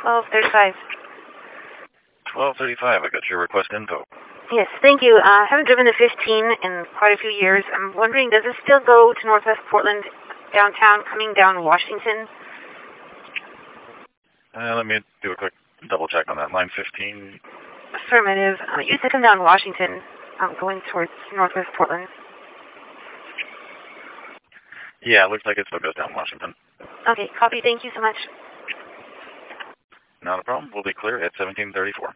1235. 1235. I got your request info. Yes, thank you. I haven't driven the 15 in quite a few years. I'm wondering, does it still go to Northwest Portland, downtown, coming down Washington? Let me do a quick double check on that. Line 15. Affirmative. It used to come down Washington, going towards Northwest Portland. Yeah, it looks like it still goes down Washington. Okay, copy. Thank you so much. Not a problem. We'll be clear at 1734.